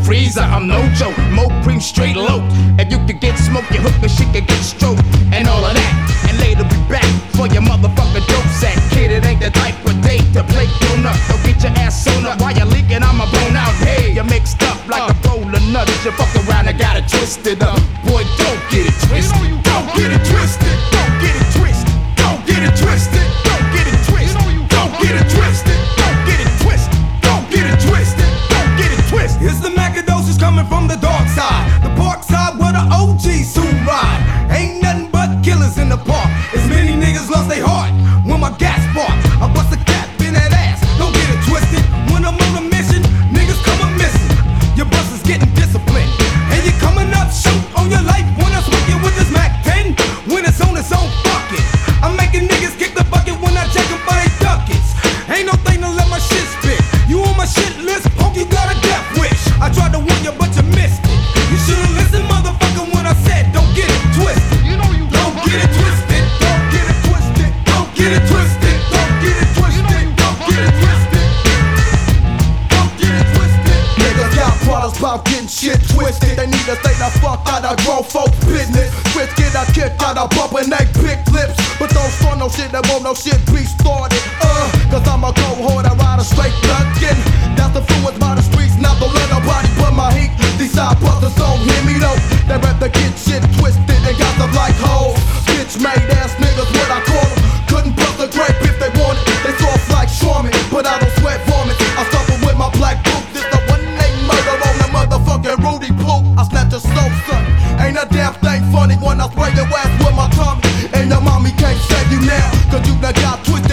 freezer. I'm no joke, Mo cream straight low. If you could get smoked, your hooker shit could get stroked, and all of that. And later be back for your motherfucker dope sack. Kid, it ain't the type of date to play grown up. Don't get your ass sewn up while you're leaking. I'm a bone out. Hey, you're mixed up like a bowl of nuts. You fuck around and got it twisted up. Boy, don't get it twisted. Don't get it twisted. Don't get it twisted. Don't get it twisted. Don't get it twisted. Don't get it twisted. Don't get it twisted. Don't get it twisted. Don't get it twisted. It's the Macadocious coming from the dark side, the park side where the OGs soon ride. Ain't nothing but killers in the park. As many niggas lost their heart when my gas spark. I bust a cap in that ass. Don't get it twisted. When I'm on a mission, niggas come up missing. Your bus is getting disciplined, and you coming up shoot on your life when I'm smoking with this Mac 10. When it's on its own, fuck it. I'm making niggas kick the bucket when I check them for they ducats. Ain't no thing to let my shit spit. You on my shit list, punk, you got a death wish. I tried to warn you, but you missed it. You should've listened, motherfucker, when I said don't get it twisted. You know you Don't get it twisted. Don't get it twisted. Don't get it twisted. Don't get it twisted. Don't get it twisted. Don't get it twisted. Niggas got problems about getting shit twisted. They need to stay the fuck out of grown folks' business. Bitch get a kick out of bumping they big lips. But don't start no shit that won't no shit be started. Cause I'm a cohort, I ride a straight duckin'. That's influenced by the streets, not to let nobody put my heat. These side brothers don't hear me though. They rather get shit twisted and got them like hoes. Bitch made ass niggas, what I call them. Couldn't bust a grape if they wanted. They soft like Charmin, but I don't sweat vomit. I suffer with my black boot. This the one name murder on the motherfucking Rudy Poop. I snatch a soul, son. Ain't a damn thing funny when I spray your ass with my tongue. And your mommy can't save you now, cause you done got twisted.